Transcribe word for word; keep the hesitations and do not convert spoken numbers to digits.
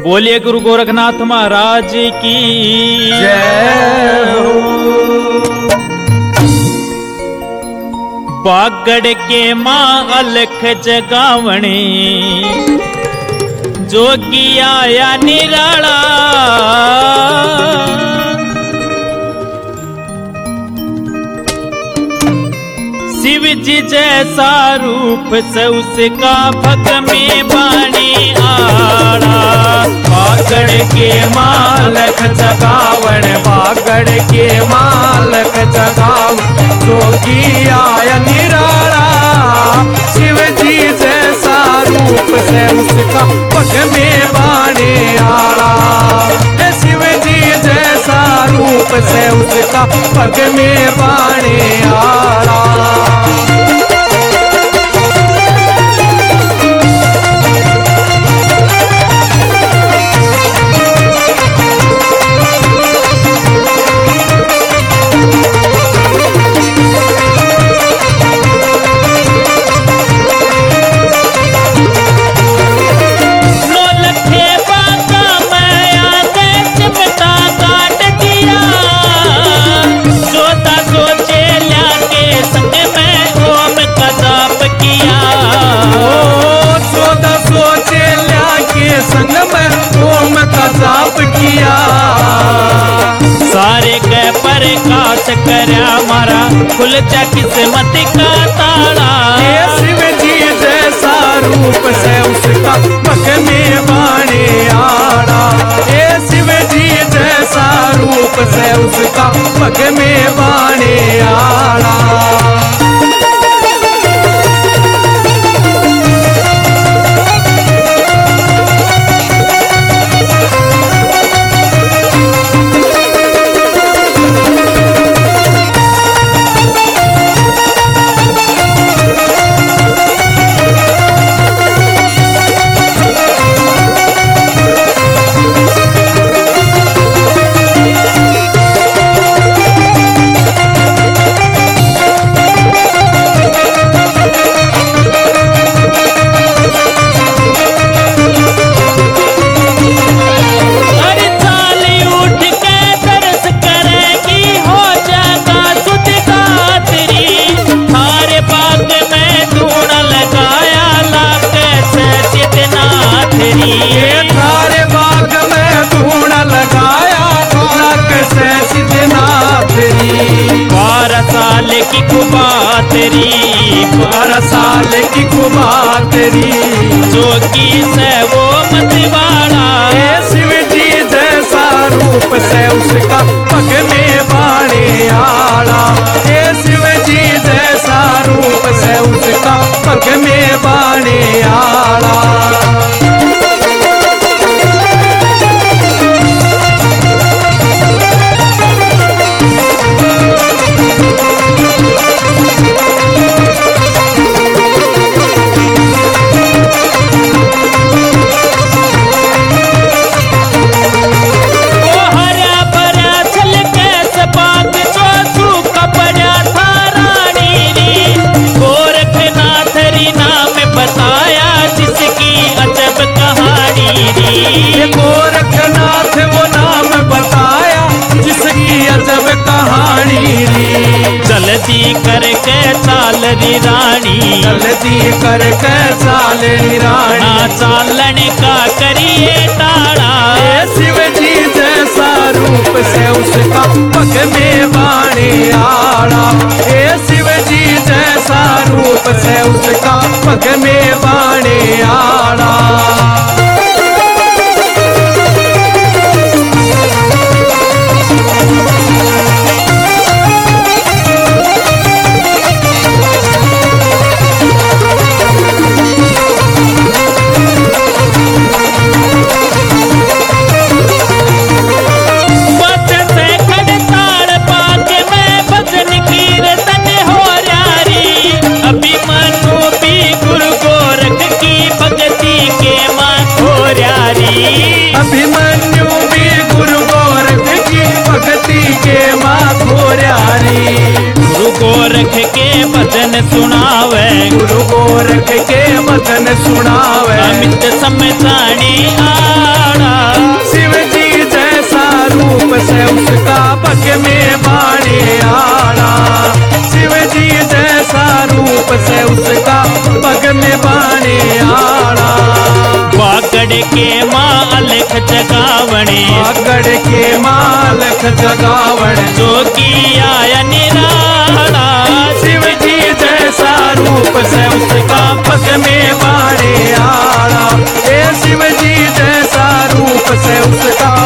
बोलिए गुरु गोरखनाथ महाराज की जय हो। बागड़ के माँ अलख जगावणे जोगी आया निराला शिव जी जैसा रूप से उसका भग में बाणी आड़ा। बागड़ के मालक जगावण बागड़ के मालक जगावण जोगी आया निराला शिव जी जैसा रूप से उसका पग में बाणे आड़ा। शिव जी जैसा रूप से उसका पग में बाणे आड़ा। सारे के प्रकाश करया मारा खुल जा किस्मत का ताला। शिव जी जैसा रूप से उसका पग में बाणे आड़ा। शिव जी जैसा रूप से उसका पग में बाणे आड़ा। थारे बाग में धूण लगाया लाख से सिद्धनाथ री। बारह साल की कुबात री बारह साल की कुबात री जोगी से वो मतवाड़ा। शिव जी जैसा रूप से उसका पग में बाणे आड़ा। शिव जी जैसा रूप से उसका पग में बाणे आड़ा। गोरखनाथ वो नाम बताया जिसकी अजब कहानी री। जल्दी करके चाल री रानी जल्दी करके चाल री रानी ना चालन का करिए टाड़ा। शिव जी जैसा रूप से उसका पग में बाणे आड़ा। शिव जी जैसा रूप से उसका पग में बाणे आड़ा। अभिमन्यु भी गुरु गोरख की भक्ति के माँ खोरारी। गुरु गोरख के भजन सुनावे गुरु गोरख के भजन सुनावे अमित समझानी आड़ा। में बाणे आड़ा। वागड़ के माँ अलख जगावणे, वागड़ के मालक जगावण, जोगी आया निराला। शिव जी जैसा रूप से उसका पग में बाणे आड़ा। ए शिव जी जैसा रूप से उसका